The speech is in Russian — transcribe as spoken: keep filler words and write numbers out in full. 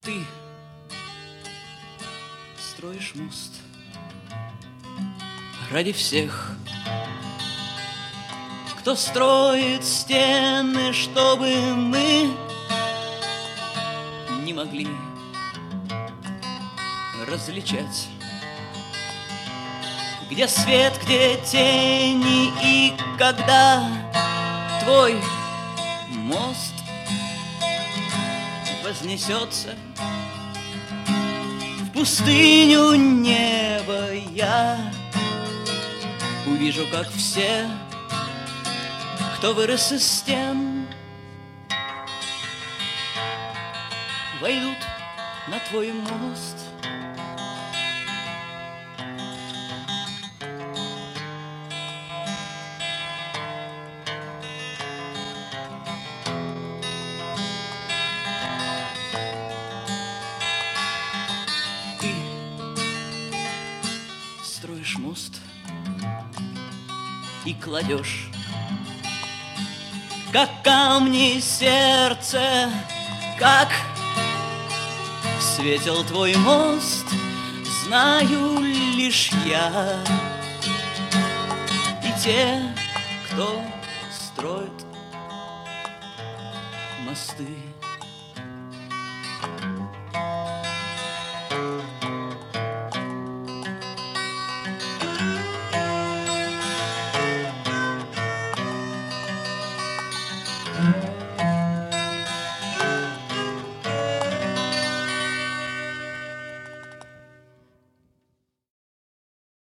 Ты строишь мост ради всех, кто строит стены, чтобы мы не могли различать, где свет, где тени, и когда твой мост вознесется в пустыню неба, я увижу, как все, кто вырос из стен, войдут на твой мост. Ты строишь мост и кладешь, как камни, сердце, как светил твой мост, знаю лишь я и те, кто строит мосты.